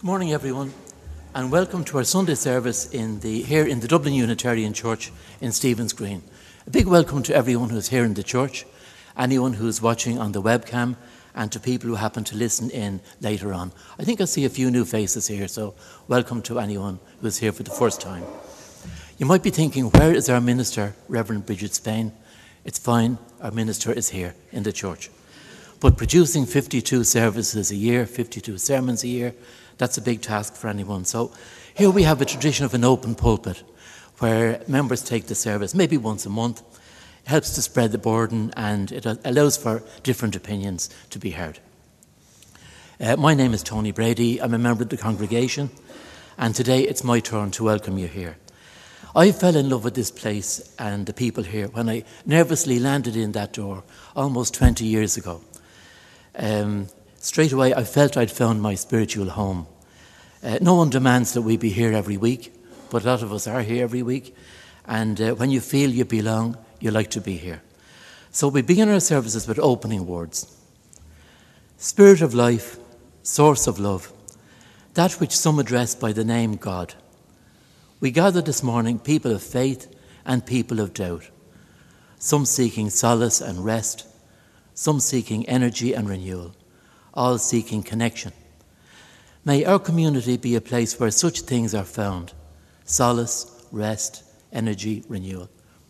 Good morning, everyone, and welcome to our Sunday service here in the Dublin Unitarian Church in Stephen's Green. A big welcome to everyone who's here in the church, anyone who's watching on the webcam, and to people who happen to listen in later on. I think I see a few new faces here, so welcome to anyone who's here for the first time. You might be thinking, where is our minister, Reverend Bridget Spain? It's fine, our minister is here in the church. But producing 52 services a year, 52 sermons a year, that's a big task for anyone. So here we have a tradition of an open pulpit where members take the service maybe once a month. It helps to spread the burden and it allows for different opinions to be heard. My name is Tony Brady. I'm a member of the congregation, and today it's my turn to welcome you here. I fell in love with this place and the people here when I nervously landed in that door almost 20 years ago. Straight away, I felt I'd found my spiritual home. No one demands that we be here every week, but a lot of us are here every week. And when you feel you belong, you like to be here. So we begin our services with opening words. Spirit of life, source of love, that which some address by the name God. We gather this morning people of faith and people of doubt, some seeking solace and rest, some seeking energy and renewal, all seeking connection. May our community be a place where such things are found: solace, rest, energy, renewal.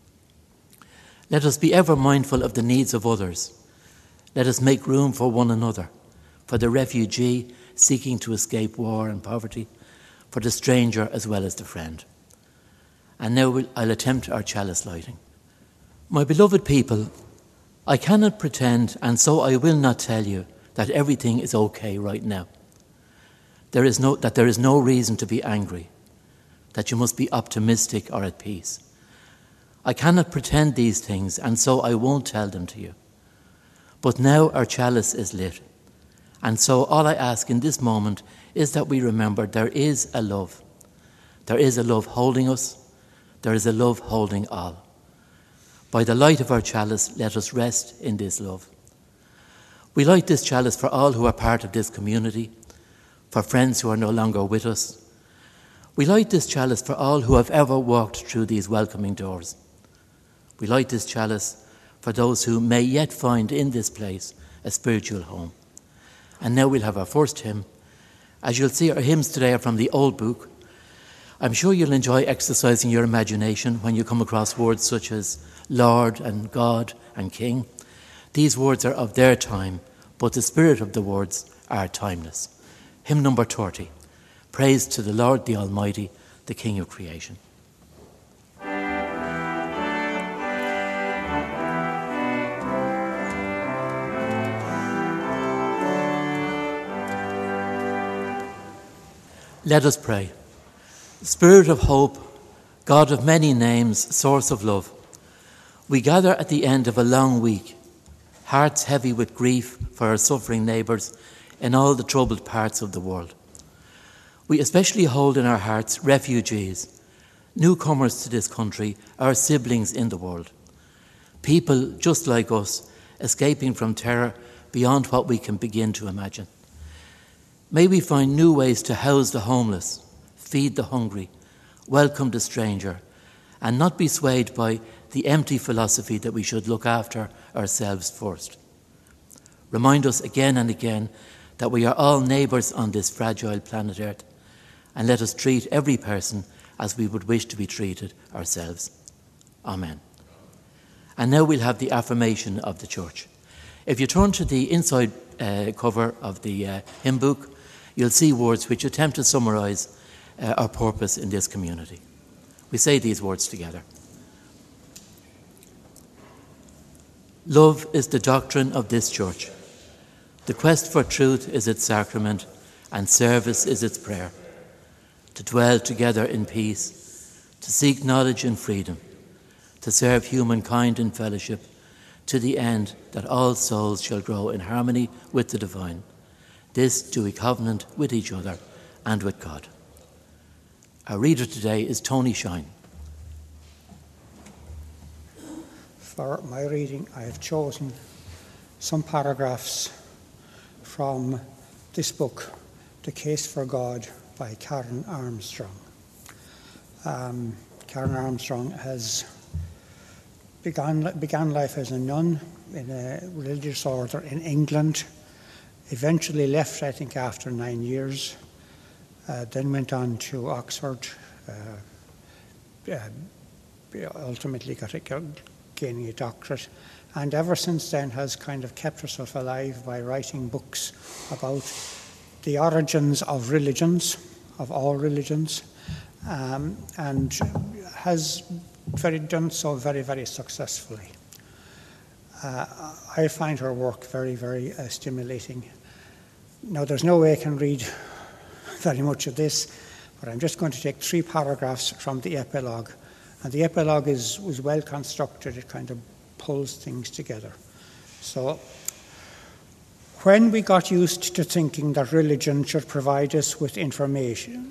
Let us be ever mindful of the needs of others. Let us make room for one another, for the refugee seeking to escape war and poverty, for the stranger as well as the friend. And now I'll attempt our chalice lighting. My beloved people, I cannot pretend, and so I will not tell you, that everything is okay right now. There is no reason to be angry, that you must be optimistic or at peace. I cannot pretend these things, and so I won't tell them to you. But now our chalice is lit, and so all I ask in this moment is that we remember there is a love. There is a love holding us. There is a love holding all. By the light of our chalice, let us rest in this love. We light this chalice for all who are part of this community, for friends who are no longer with us. We light this chalice for all who have ever walked through these welcoming doors. We light this chalice for those who may yet find in this place a spiritual home. And now we'll have our first hymn. As you'll see, our hymns today are from the old book. I'm sure you'll enjoy exercising your imagination when you come across words such as Lord and God and King. These words are of their time, but the spirit of the words are timeless. Hymn number 30. Praise to the Lord the Almighty, the King of creation. Let us pray. Spirit of hope, God of many names, source of love, we gather at the end of a long week, hearts heavy with grief for our suffering neighbours in all the troubled parts of the world. We especially hold in our hearts refugees, newcomers to this country, our siblings in the world, people just like us, escaping from terror beyond what we can begin to imagine. May we find new ways to house the homeless, feed the hungry, welcome the stranger, and not be swayed by the empty philosophy that we should look after ourselves first. Remind us again and again that we are all neighbours on this fragile planet Earth, and let us treat every person as we would wish to be treated ourselves. Amen. And now we'll have the affirmation of the church. If you turn to the inside cover of the hymn book, you'll see words which attempt to summarise our purpose in this community. We say these words together. Love is the doctrine of this church. The quest for truth is its sacrament, and service is its prayer. To dwell together in peace, to seek knowledge and freedom, to serve humankind in fellowship, to the end that all souls shall grow in harmony with the divine. This do we covenant with each other and with God. Our reader today is Tony Shine. For my reading, I have chosen some paragraphs from this book, The Case for God by Karen Armstrong. Karen Armstrong has began life as a nun in a religious order in England, eventually left, I think, after 9 years, then went on to Oxford, ultimately gaining a doctorate, and ever since then has kind of kept herself alive by writing books about the origins of religions, of all religions, and has done so very, very successfully. I find her work very, very stimulating. Now, there's no way I can read very much of this, but I'm just going to take 3 paragraphs from the epilogue. And the epilogue was well constructed. It kind of pulls things together. So, when we got used to thinking that religion should provide us with information,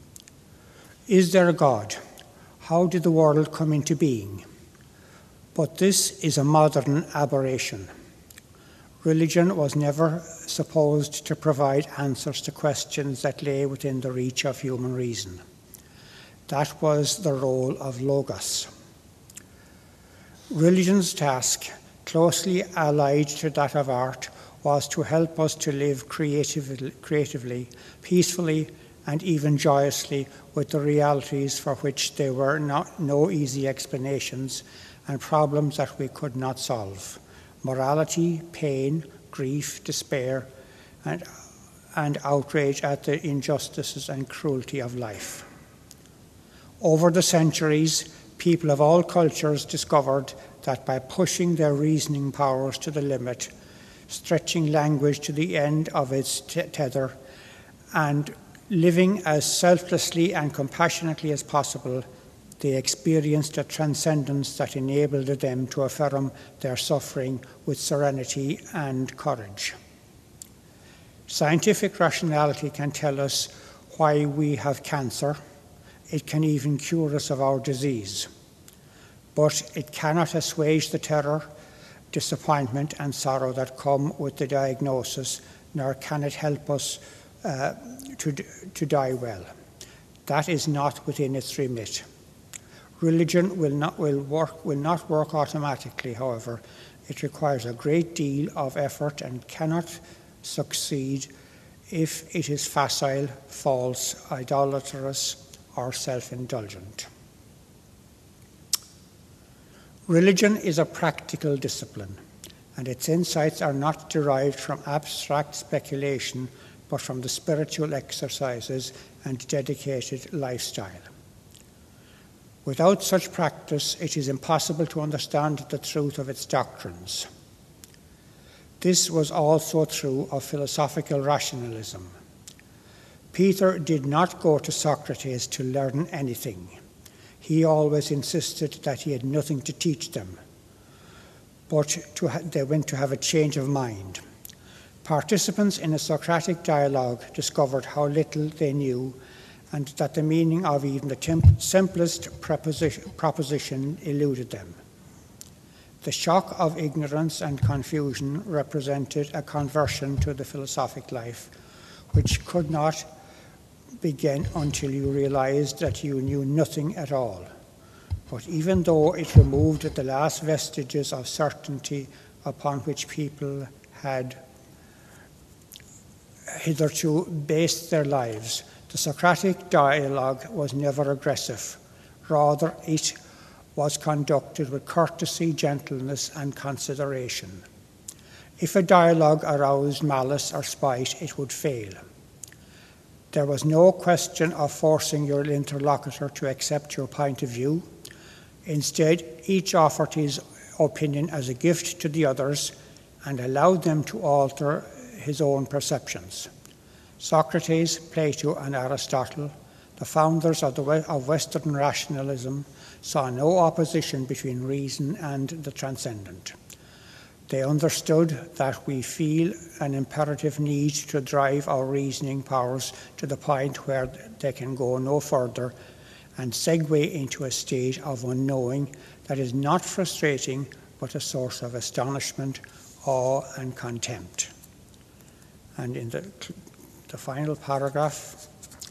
is there a God? How did the world come into being? But this is a modern aberration. Religion was never supposed to provide answers to questions that lay within the reach of human reason. That was the role of Logos. Religion's task, closely allied to that of art, was to help us to live creatively, peacefully, and even joyously with the realities for which there were no easy explanations and problems that we could not solve. Morality, pain, grief, despair, and outrage at the injustices and cruelty of life. Over the centuries, people of all cultures discovered that by pushing their reasoning powers to the limit, stretching language to the end of its tether, and living as selflessly and compassionately as possible, they experienced a transcendence that enabled them to affirm their suffering with serenity and courage. Scientific rationality can tell us why we have cancer. It can even cure us of our disease. But it cannot assuage the terror, disappointment, and sorrow that come with the diagnosis, nor can it help us to die well. That is not within its remit. Religion will not work automatically, however. It requires a great deal of effort and cannot succeed if it is facile, false, idolatrous, or self-indulgent. Religion is a practical discipline, and its insights are not derived from abstract speculation, but from the spiritual exercises and dedicated lifestyle. Without such practice, it is impossible to understand the truth of its doctrines. This was also true of philosophical rationalism. Peter did not go to Socrates to learn anything. He always insisted that he had nothing to teach them, but they went to have a change of mind. Participants in a Socratic dialogue discovered how little they knew, and that the meaning of even the simplest proposition eluded them. The shock of ignorance and confusion represented a conversion to the philosophic life, which could not begin until you realized that you knew nothing at all. But even though it removed the last vestiges of certainty upon which people had hitherto based their lives, the Socratic dialogue was never aggressive. Rather, it was conducted with courtesy, gentleness, and consideration. If a dialogue aroused malice or spite, it would fail. There was no question of forcing your interlocutor to accept your point of view. Instead, each offered his opinion as a gift to the others and allowed them to alter his own perceptions. Socrates, Plato, and Aristotle, the founders of Western rationalism, saw no opposition between reason and the transcendent. They understood that we feel an imperative need to drive our reasoning powers to the point where they can go no further and segue into a state of unknowing that is not frustrating but a source of astonishment, awe, and contempt. And in the the final paragraph.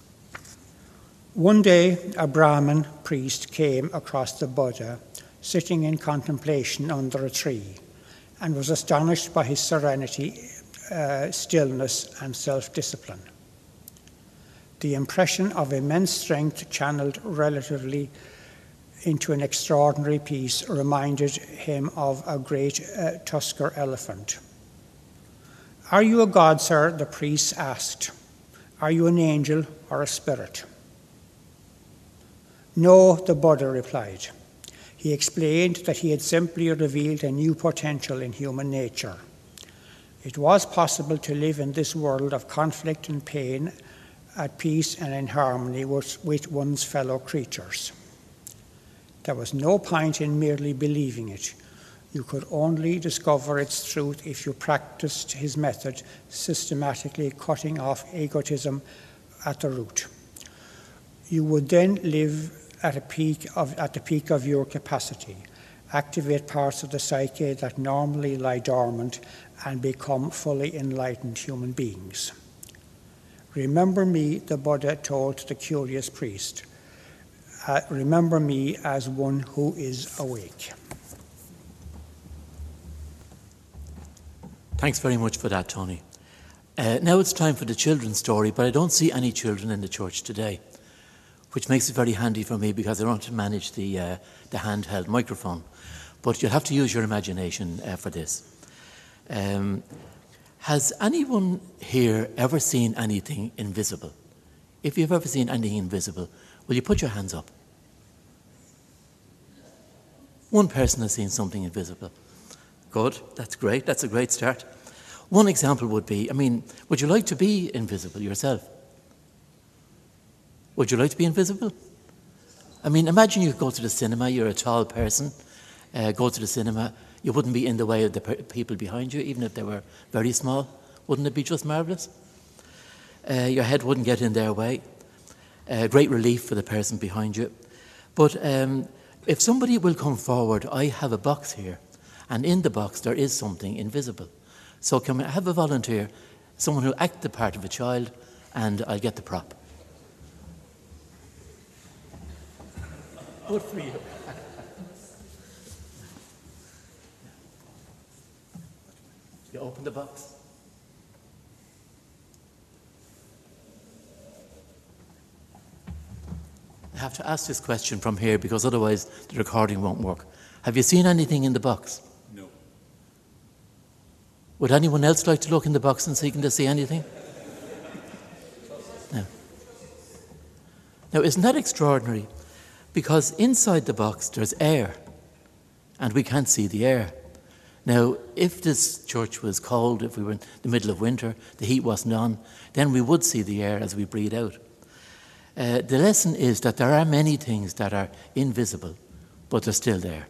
One day, a Brahmin priest came across the Buddha sitting in contemplation under a tree and was astonished by his serenity, stillness, and self-discipline. The impression of immense strength channeled relatively into an extraordinary peace reminded him of a great tusker elephant. "Are you a god, sir?" the priest asked. "Are you an angel or a spirit?" "No," the Buddha replied. He explained that he had simply revealed a new potential in human nature. It was possible to live in this world of conflict and pain at peace and in harmony with one's fellow creatures. There was no point in merely believing it. You could only discover its truth if you practiced his method, systematically cutting off egotism at the root. You would then live at the peak of your capacity, activate parts of the psyche that normally lie dormant, and become fully enlightened human beings. "Remember me," the Buddha told the curious priest. "Remember me as one who is awake." Thanks very much for that, Tony. Now it's time for the children's story, but I don't see any children in the church today, which makes it very handy for me because I don't have to manage the handheld microphone. But you'll have to use your imagination for this. Has anyone here ever seen anything invisible? If you've ever seen anything invisible, will you put your hands up? One person has seen something invisible. Good, that's great, that's a great start. One example would be, would you like to be invisible yourself? Would you like to be invisible? Imagine you go to the cinema, you're a tall person, go to the cinema, you wouldn't be in the way of the people behind you, even if they were very small. Wouldn't it be just marvellous? Your head wouldn't get in their way. Great relief for the person behind you. But if somebody will come forward, I have a box here, and in the box there is something invisible. So can we have a volunteer, someone who act the part of a child, and I'll get the prop. Good for you. You open the box. I have to ask this question from here because otherwise the recording won't work. Have you seen anything in the box? No. Would anyone else like to look in the box and see, can they see anything? No. Now, isn't that extraordinary? Because inside the box there's air, and we can't see the air. Now, if this church was cold, if we were in the middle of winter, the heat wasn't on, then we would see the air as we breathe out. The lesson is that there are many things that are invisible, but they're still there.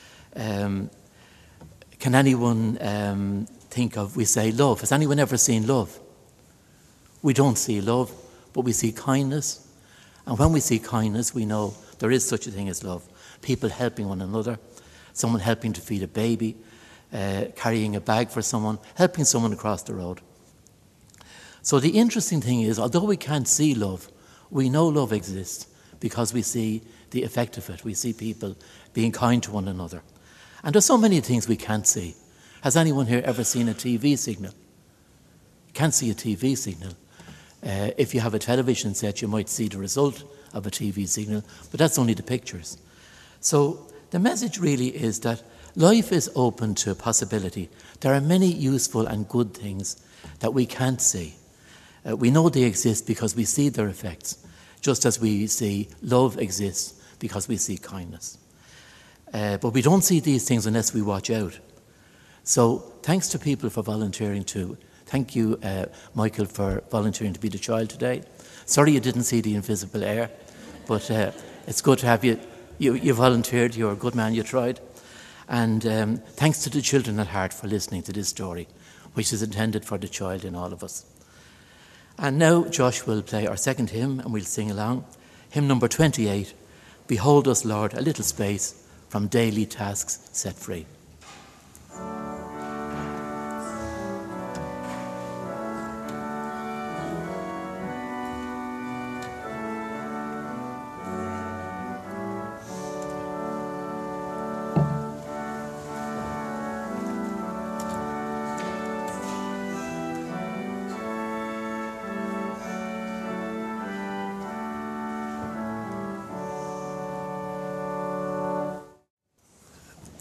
Can anyone think of, we say love. Has anyone ever seen love? We don't see love, but we see kindness. And when we see kindness, we know there is such a thing as love. People helping one another, someone helping to feed a baby, carrying a bag for someone, helping someone across the road. So the interesting thing is, although we can't see love, we know love exists because we see the effect of it. We see people being kind to one another. And there's so many things we can't see. Has anyone here ever seen a TV signal? You can't see a TV signal. If you have a television set, you might see the result of a TV signal, but that's only the pictures. So the message really is that life is open to possibility. There are many useful and good things that we can't see. We know they exist because we see their effects, just as we see love exists because we see kindness. But we don't see these things unless we watch out. So thanks to people for volunteering too. Thank you, Michael, for volunteering to be the child today. Sorry you didn't see the invisible air, but it's good to have you. You volunteered, you're a good man, you tried. And thanks to the children at heart for listening to this story, which is intended for the child in all of us. And now Josh will play our second hymn and we'll sing along. Hymn number 28, Behold us, Lord, a little space from daily tasks set free.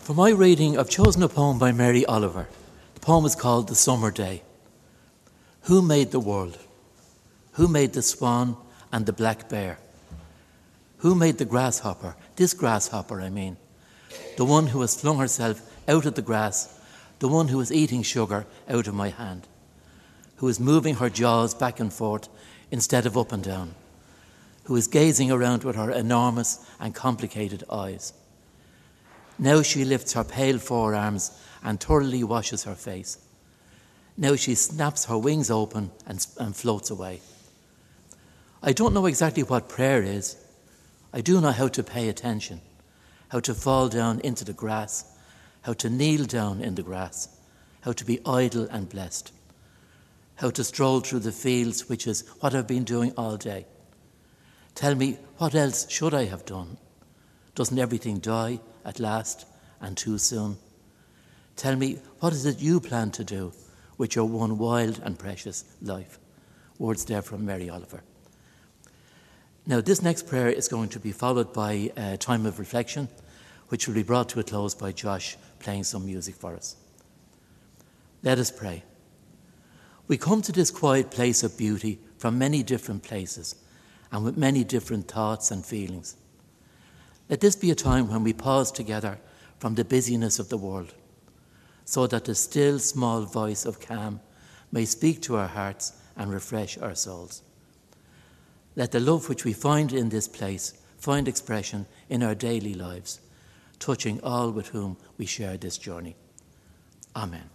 For my reading, I've chosen a poem by Mary Oliver. The poem is called The Summer Day. Who made the world? Who made the swan and the black bear? Who made the grasshopper? This grasshopper, I mean. The one who has flung herself out of the grass, the one who is eating sugar out of my hand, who is moving her jaws back and forth instead of up and down, who is gazing around with her enormous and complicated eyes. Now she lifts her pale forearms and thoroughly washes her face. Now she snaps her wings open and floats away. I don't know exactly what prayer is. I do know how to pay attention, how to fall down into the grass, how to kneel down in the grass, how to be idle and blessed, how to stroll through the fields, which is what I've been doing all day. Tell me, what else should I have done? Doesn't everything die at last and too soon? Tell me, what is it you plan to do with your one wild and precious life? Words there from Mary Oliver. Now, this next prayer is going to be followed by a time of reflection, which will be brought to a close by Josh playing some music for us. Let us pray. We come to this quiet place of beauty from many different places and with many different thoughts and feelings. Let this be a time when we pause together from the busyness of the world, so that the still small voice of calm may speak to our hearts and refresh our souls. Let the love which we find in this place find expression in our daily lives, touching all with whom we share this journey. Amen.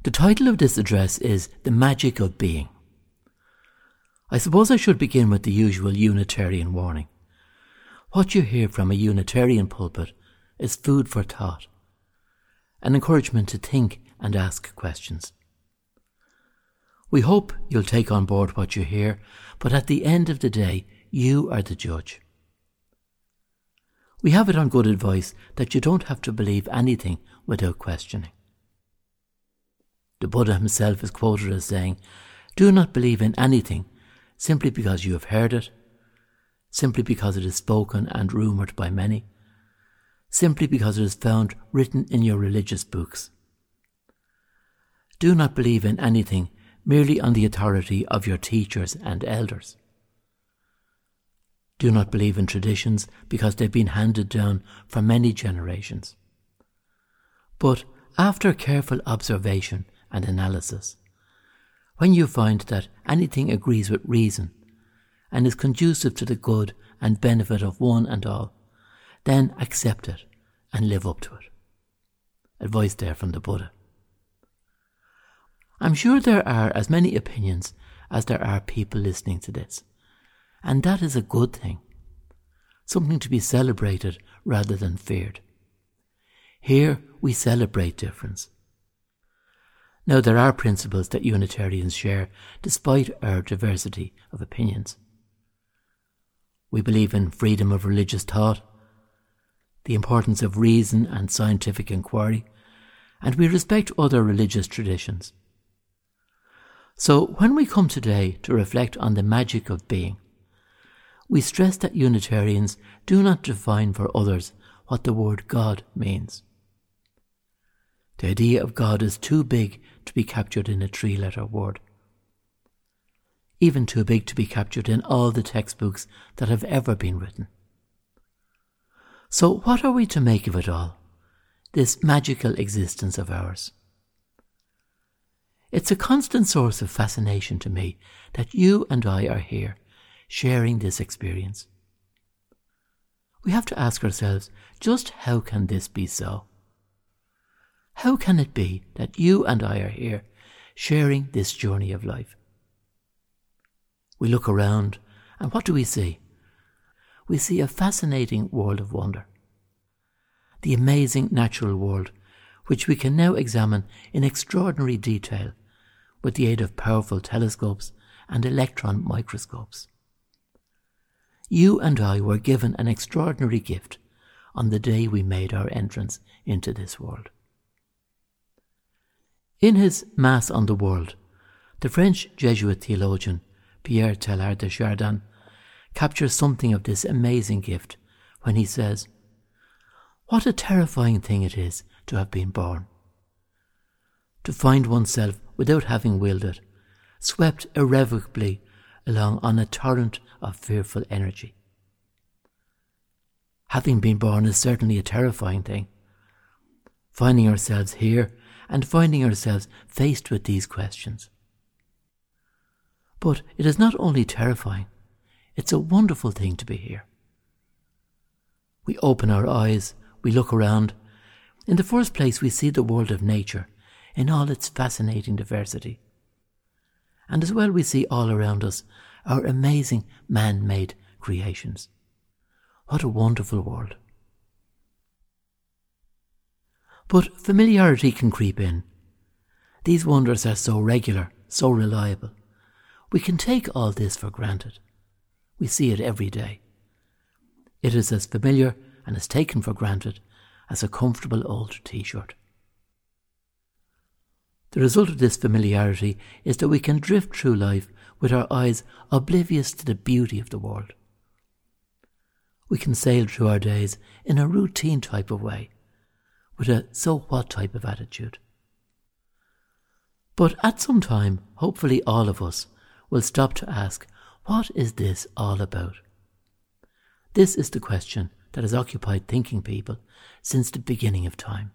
The title of this address is The Magic of Being. I suppose I should begin with the usual Unitarian warning. What you hear from a Unitarian pulpit is food for thought, an encouragement to think and ask questions. We hope you'll take on board what you hear, but at the end of the day, you are the judge. We have it on good advice that you don't have to believe anything without questioning. The Buddha himself is quoted as saying, "Do not believe in anything simply because you have heard it, simply because it is spoken and rumoured by many, simply because it is found written in your religious books. Do not believe in anything merely on the authority of your teachers and elders. Do not believe in traditions because they've been handed down for many generations. But after careful observation and analysis, when you find that anything agrees with reason and is conducive to the good and benefit of one and all, then accept it and live up to it." Advice there from the Buddha. I'm sure there are as many opinions as there are people listening to this, and that is a good thing, something to be celebrated rather than feared. Here we celebrate difference. Now, there are principles that Unitarians share despite our diversity of opinions. We believe in freedom of religious thought, the importance of reason and scientific inquiry, and we respect other religious traditions. So when we come today to reflect on the magic of being, we stress that Unitarians do not define for others what the word God means. The idea of God is too big to be captured in a 3-letter word, even too big to be captured in all the textbooks that have ever been written. So what are we to make of it all, this magical existence of ours? It's a constant source of fascination to me that you and I are here, sharing this experience. We have to ask ourselves, just how can this be so? How can it be that you and I are here, sharing this journey of life? We look around, and what do we see? We see a fascinating world of wonder. The amazing natural world, which we can now examine in extraordinary detail with the aid of powerful telescopes and electron microscopes. You and I were given an extraordinary gift on the day we made our entrance into this world. In his Mass on the World, the French Jesuit theologian Pierre Teilhard de Chardin captures something of this amazing gift when he says, "What a terrifying thing it is to have been born. To find oneself, without having willed it, swept irrevocably along on a torrent of fearful energy." Having been born is certainly a terrifying thing. Finding ourselves here and finding ourselves faced with these questions. But it is not only terrifying, it's a wonderful thing to be here. We open our eyes, we look around. In the first place, we see the world of nature in all its fascinating diversity. And as well, we see all around us our amazing man-made creations. What a wonderful world. But familiarity can creep in. These wonders are so regular, so reliable. We can take all this for granted. We see it every day. It is as familiar and as taken for granted as a comfortable old t-shirt. The result of this familiarity is that we can drift through life with our eyes oblivious to the beauty of the world. We can sail through our days in a routine type of way, with a so what type of attitude. But at some time, hopefully all of us will stop to ask, what is this all about? This is the question that has occupied thinking people since the beginning of time.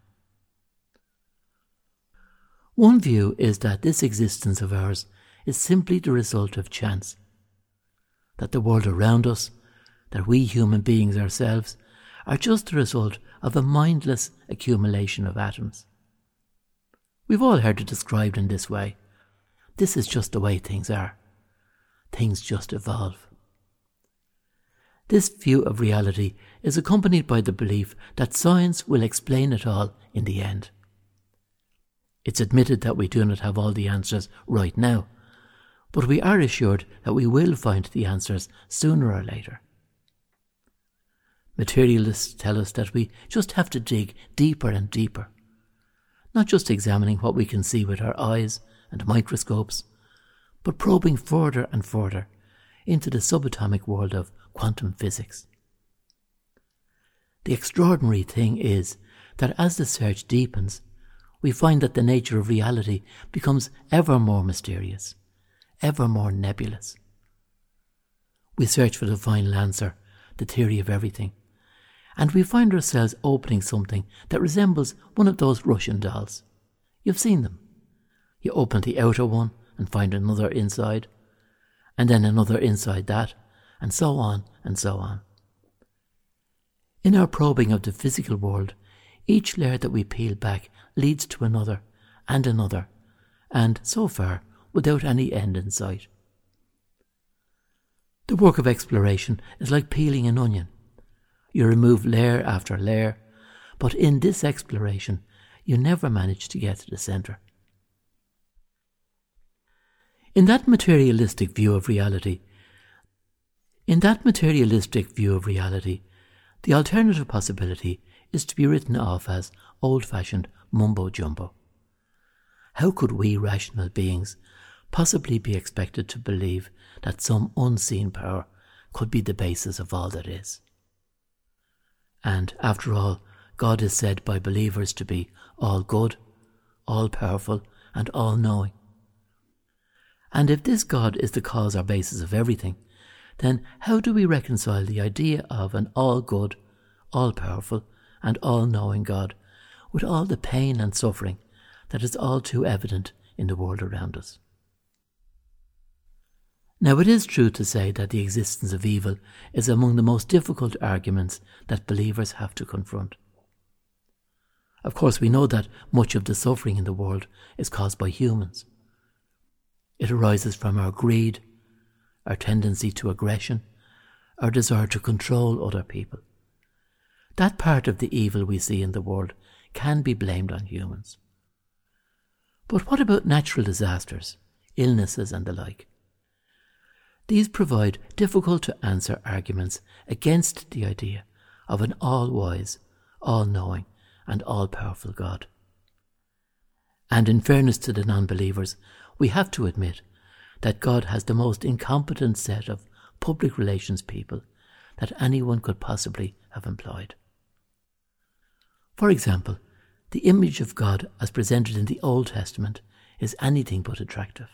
One view is that this existence of ours is simply the result of chance, that the world around us, that we human beings ourselves, are just the result of a mindless accumulation of atoms. We've all heard it described in this way. This is just the way things are. Things just evolve. This view of reality is accompanied by the belief that science will explain it all in the end. It's admitted that we do not have all the answers right now, but we are assured that we will find the answers sooner or later. Materialists tell us that we just have to dig deeper and deeper, not just examining what we can see with our eyes and microscopes, but probing further and further into the subatomic world of quantum physics. The extraordinary thing is that as the search deepens, we find that the nature of reality becomes ever more mysterious, ever more nebulous. We search for the final answer, the theory of everything, and we find ourselves opening something that resembles one of those Russian dolls. You've seen them. You open the outer one and find another inside, and then another inside that, and so on and so on. In our probing of the physical world, each layer that we peel back leads to another, and so far, without any end in sight. The work of exploration is like peeling an onion. You remove layer after layer, but in this exploration, you never manage to get to the centre. In that materialistic view of reality, the alternative possibility is to be written off as old-fashioned mumbo-jumbo. How could we rational beings possibly be expected to believe that some unseen power could be the basis of all that is? And, after all, God is said by believers to be all good, all powerful, and all knowing. And if this God is the cause or basis of everything, then how do we reconcile the idea of an all good, all powerful, and all knowing God with all the pain and suffering that is all too evident in the world around us? Now, it is true to say that the existence of evil is among the most difficult arguments that believers have to confront. Of course, we know that much of the suffering in the world is caused by humans. It arises from our greed, our tendency to aggression, our desire to control other people. That part of the evil we see in the world can be blamed on humans. But what about natural disasters, illnesses and the like? These provide difficult to answer arguments against the idea of an all-wise, all-knowing and all-powerful God. And in fairness to the non-believers, we have to admit that God has the most incompetent set of public relations people that anyone could possibly have employed. For example, the image of God as presented in the Old Testament is anything but attractive.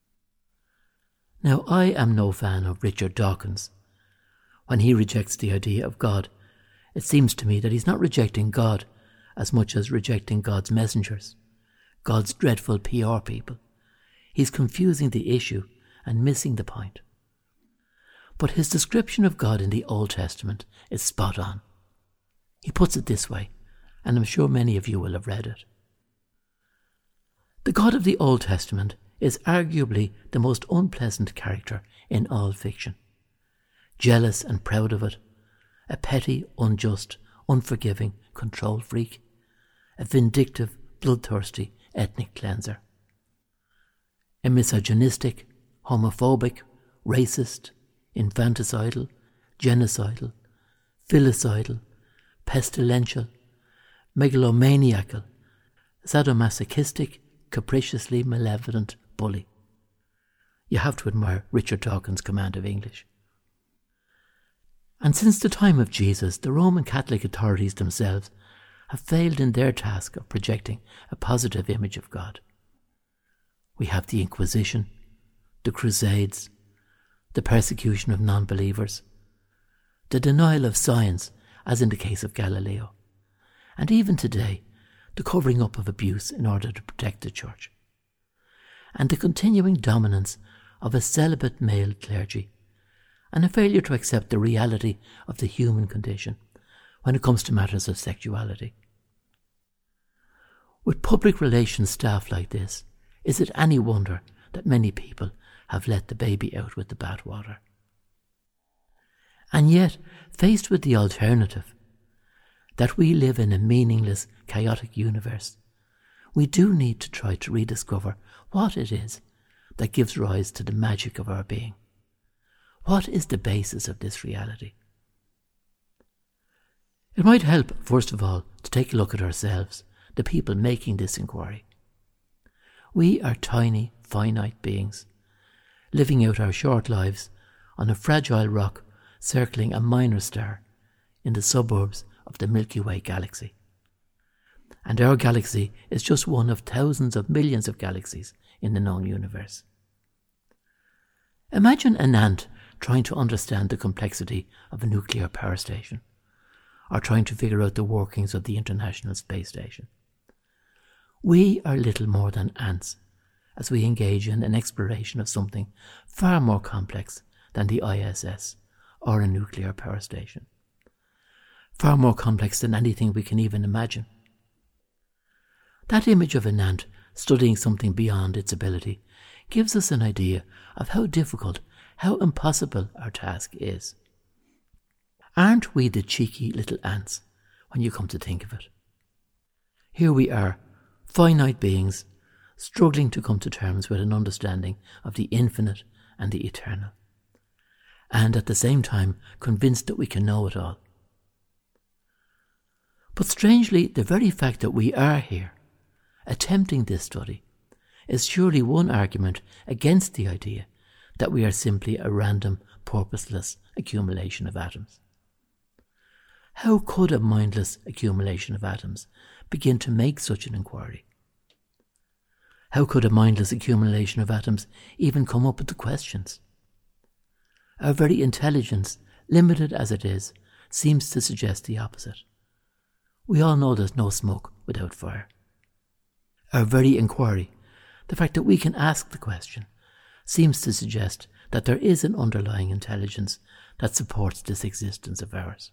Now, I am no fan of Richard Dawkins. When he rejects the idea of God, it seems to me that he's not rejecting God as much as rejecting God's messengers, God's dreadful PR people. He's confusing the issue and missing the point. But his description of God in the Old Testament is spot on. He puts it this way, and I'm sure many of you will have read it. The God of the Old Testament is arguably the most unpleasant character in all fiction. Jealous and proud of it, a petty, unjust, unforgiving control freak, a vindictive, bloodthirsty ethnic cleanser. A misogynistic, homophobic, racist, infanticidal, genocidal, filicidal, pestilential, megalomaniacal, sadomasochistic, capriciously malevolent bully. You have to admire Richard Dawkins' command of English. And since the time of Jesus, the Roman Catholic authorities themselves have failed in their task of projecting a positive image of God. We have the Inquisition, the Crusades, the persecution of non-believers, the denial of science, as in the case of Galileo, and even today, the covering up of abuse in order to protect the Church, and the continuing dominance of a celibate male clergy, and a failure to accept the reality of the human condition when it comes to matters of sexuality. With public relations staff like this, is it any wonder that many people have let the baby out with the bathwater? And yet, faced with the alternative, that we live in a meaningless, chaotic universe, we do need to try to rediscover what it is that gives rise to the magic of our being. What is the basis of this reality? It might help, first of all, to take a look at ourselves, the people making this inquiry. We are tiny, finite beings, living out our short lives on a fragile rock circling a minor star in the suburbs of the Milky Way galaxy. And our galaxy is just one of thousands of millions of galaxies in the known universe. Imagine an ant trying to understand the complexity of a nuclear power station, or trying to figure out the workings of the International Space Station. We are little more than ants as we engage in an exploration of something far more complex than the ISS or a nuclear power station. Far more complex than anything we can even imagine. That image of an ant studying something beyond its ability gives us an idea of how difficult, how impossible our task is. Aren't we the cheeky little ants when you come to think of it? Here we are, finite beings, struggling to come to terms with an understanding of the infinite and the eternal, and at the same time convinced that we can know it all. But strangely, the very fact that we are here, attempting this study, is surely one argument against the idea that we are simply a random, purposeless accumulation of atoms. How could a mindless accumulation of atoms begin to make such an inquiry? How could a mindless accumulation of atoms even come up with the questions? Our very intelligence, limited as it is, seems to suggest the opposite. We all know there's no smoke without fire. Our very inquiry, the fact that we can ask the question, seems to suggest that there is an underlying intelligence that supports this existence of ours.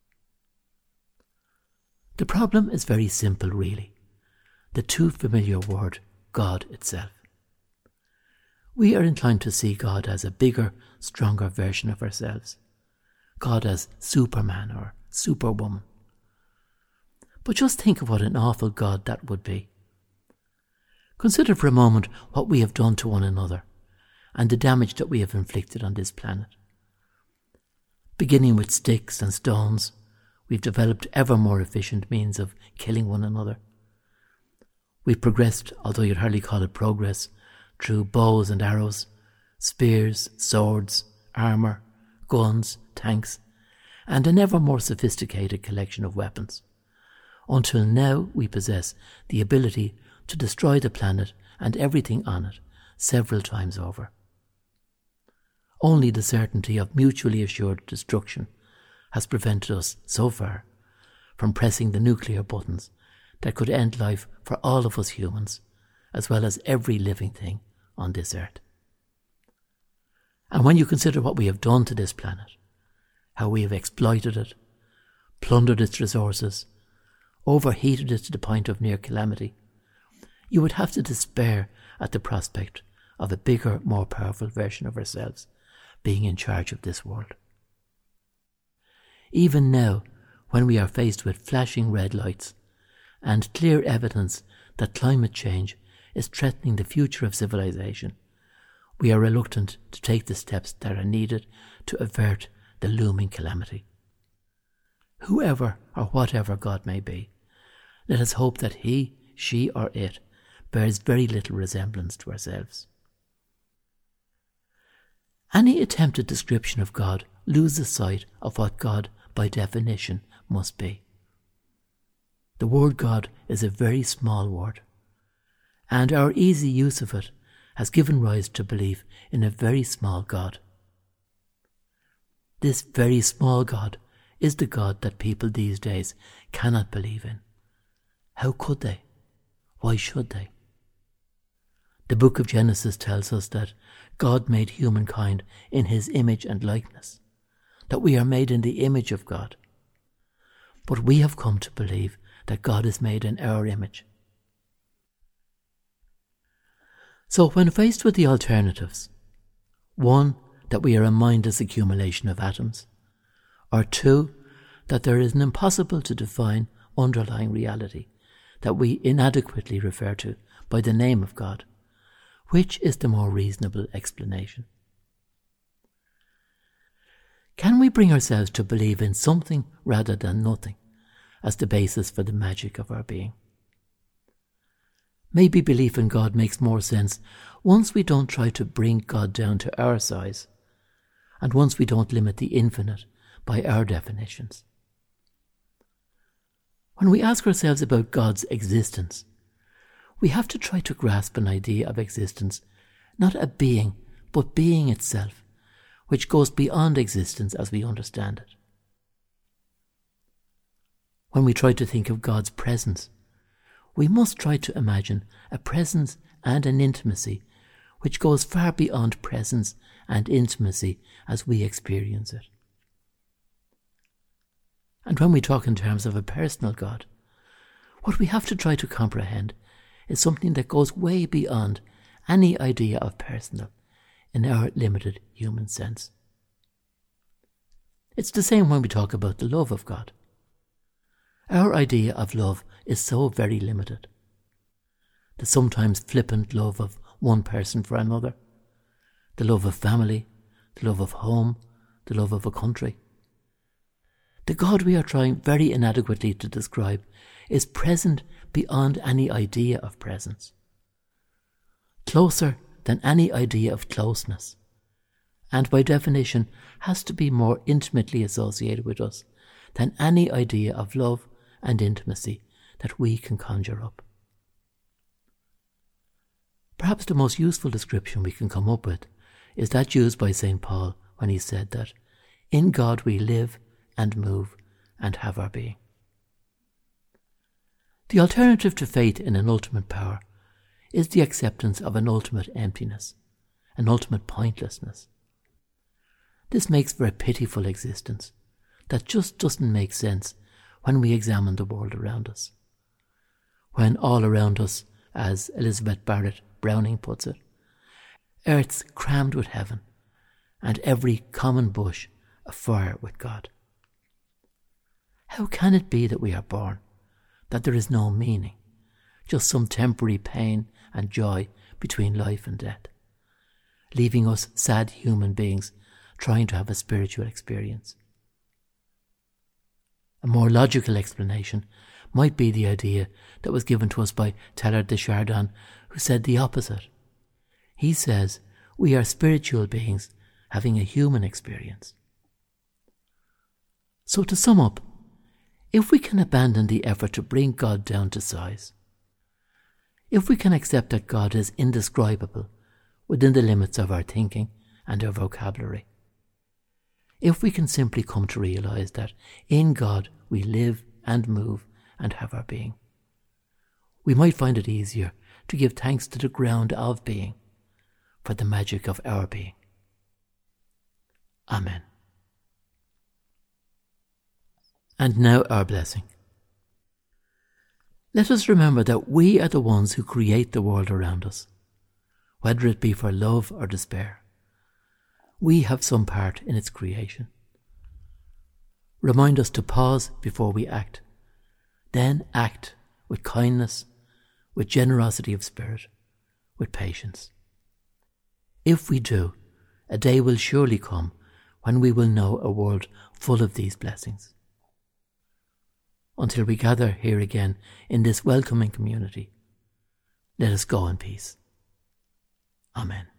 The problem is very simple, really. The too familiar word, God itself. We are inclined to see God as a bigger, stronger version of ourselves. God as Superman or Superwoman. But just think of what an awful God that would be. Consider for a moment what we have done to one another and the damage that we have inflicted on this planet. Beginning with sticks and stones, we've developed ever more efficient means of killing one another. We've progressed, although you'd hardly call it progress, through bows and arrows, spears, swords, armour, guns, tanks, and an ever more sophisticated collection of weapons. Until now we possess the ability to destroy the planet and everything on it several times over. Only the certainty of mutually assured destruction has prevented us so far from pressing the nuclear buttons that could end life for all of us humans, as well as every living thing on this earth. And when you consider what we have done to this planet, how we have exploited it, plundered its resources, overheated it to the point of near calamity, you would have to despair at the prospect of a bigger, more powerful version of ourselves being in charge of this world. Even now, when we are faced with flashing red lights and clear evidence that climate change is threatening the future of civilization, we are reluctant to take the steps that are needed to avert the looming calamity. Whoever or whatever God may be, let us hope that he, she or it bears very little resemblance to ourselves. Any attempted description of God loses sight of what God, by definition, must be. The word God is a very small word, and our easy use of it has given rise to belief in a very small God. This very small God is the God that people these days cannot believe in. How could they? Why should they? The book of Genesis tells us that God made humankind in his image and likeness, that we are made in the image of God. But we have come to believe that God is made in our image. So when faced with the alternatives, 1, that we are a mindless accumulation of atoms, or 2, that there is an impossible to define underlying reality that we inadequately refer to by the name of God, which is the more reasonable explanation? Can we bring ourselves to believe in something rather than nothing as the basis for the magic of our being? Maybe belief in God makes more sense once we don't try to bring God down to our size, and once we don't limit the infinite by our definitions. When we ask ourselves about God's existence, we have to try to grasp an idea of existence, not a being, but being itself, which goes beyond existence as we understand it. When we try to think of God's presence, we must try to imagine a presence and an intimacy which goes far beyond presence and intimacy as we experience it. And when we talk in terms of a personal God, what we have to try to comprehend is something that goes way beyond any idea of personal in our limited human sense. It's the same when we talk about the love of God. Our idea of love is so very limited. The sometimes flippant love of one person for another, the love of family, the love of home, the love of a country. The God we are trying very inadequately to describe is present beyond any idea of presence, closer than any idea of closeness, and by definition has to be more intimately associated with us than any idea of love and intimacy that we can conjure up. Perhaps the most useful description we can come up with is that used by St. Paul when he said that in God we live and move and have our being. The alternative to faith in an ultimate power is the acceptance of an ultimate emptiness, an ultimate pointlessness. This makes for a pitiful existence that just doesn't make sense when we examine the world around us. When all around us, as Elizabeth Barrett Browning puts it, earth's crammed with heaven, and every common bush afire with God. How can it be that we are born, that there is no meaning, just some temporary pain and joy between life and death, leaving us sad human beings trying to have a spiritual experience? A more logical explanation might be the idea that was given to us by Teilhard de Chardin, who said the opposite. He says we are spiritual beings having a human experience. So to sum up, if we can abandon the effort to bring God down to size, if we can accept that God is indescribable within the limits of our thinking and our vocabulary, if we can simply come to realize that in God we live and move and have our being, we might find it easier to give thanks to the ground of being for the magic of our being. Amen. And now our blessing. Let us remember that we are the ones who create the world around us, whether it be for love or despair. We have some part in its creation. Remind us to pause before we act, then act with kindness, with generosity of spirit, with patience. If we do, a day will surely come when we will know a world full of these blessings. Until we gather here again in this welcoming community, let us go in peace. Amen.